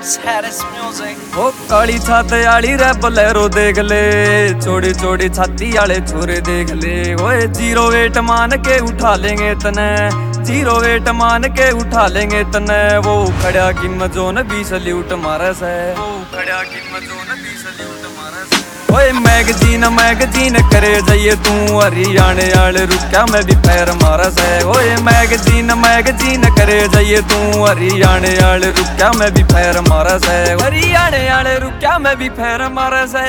Saddest music। ओ काली छात आली रे बोलेरो देख ले, छोड़ी छोड़ी छाती आले छोरे देख ले। ओए 0 मान के उठा लेंगे तने, 0 मान के उठा लेंगे तने। वो खड़ा की मजोन भी सल्यूट मारे से, वो खड़ा की मजोन भी सल्यूट मारे से। ओए मैगजीन करे जाइए तू, हरियाणे आले रुक्या मैं भी पैर मारा से। ओए मैगजीन करे जाइए तू, हरियाणे आले रुक्या मैं भी पैर मारा से। हरियाणे आले रुक्या मैं भी पैर मारा से।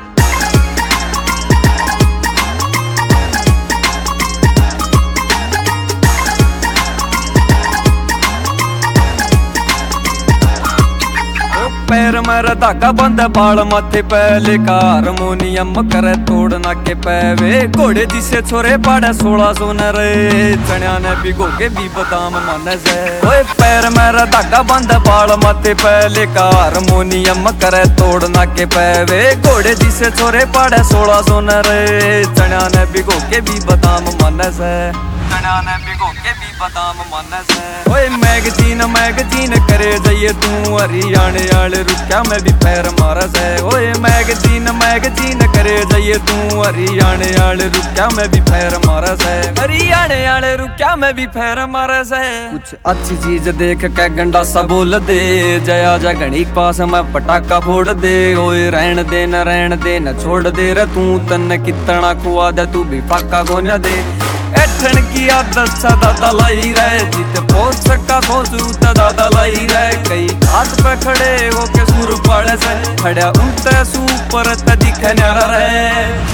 पैर मेरा धागा बंद बाल माथे पे, लेका हारमोनियम करे तोड़ना के पैवे। घोड़े जिसे छोरे पाड़े 1600 न रे, चण्या ने भिगो के भी बादाम माने से। ओए पैर मेरा धागा बंद बाल माथे पे, लेका हारमोनियम करे तोड़ना के पैवे। घोड़े जिसे छोरे पाड़े 1600 न रे, चण्या ने भिगो के भी बादाम माने से। चण्या ने भिगो के भी बादाम माने से। ओए मैगजीन करे जाइए तू, हरियाणे आले रुक्या मैं भी पैर मारा से। ओए मैगजीन करे जाइए तू, हरियाणे आले रुक्या मैं भी पैर मारा से। हरियाणे आले रुक्या मैं भी पैर मारा से। कुछ अच्छी चीज देख के गंडा सा बोल दे, जया जा घड़ी पास मैं पटाखा फोड़ दे। ओए रहन दे न छोड़ दे रे तू, तन कितना खुआ दे तू भी फाका को न दे। ऐठन की आदत सदा दलाई रहे, जित पहुंच सका सोचू तदा दलाई रहे। कई हाथ पे खड़े होके सुर पड़े से, खड़ा उनते सुपर दिखे न्यारा रहे।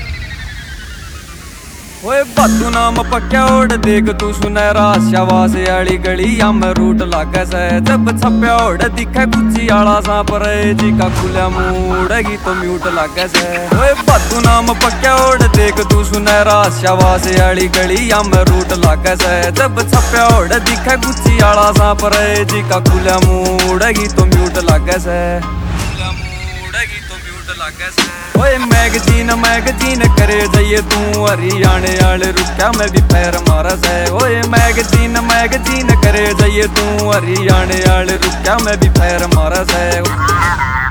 ओए बातू नाम पक्या ओढ़ देख तू सुनहरा, शाबाश आली गली हम रूट लागे से। जब छप्या ओढ़ दिखे गुच्ची आला सांप रहे, जी का खुला मुड़ेगी तो म्यूट लागे से। ओए बातू नाम पक्या ओढ़ देख तू सुनहरा, शाबाश आली गली हम रूट लागे से। जब छप्या ओढ़ दिखे गुच्ची आला सांप रहे, जी का खुला मुड़ेगी तो म्यूट लागे से। ओए मैगजीन करे जाइए तू, हरियाणे आले रुक्या मैं भी पैर मारा से। ओए मैगजीन करे जाइए तू, हरियाणे आले रुक्या मैं भी पैर मारा से।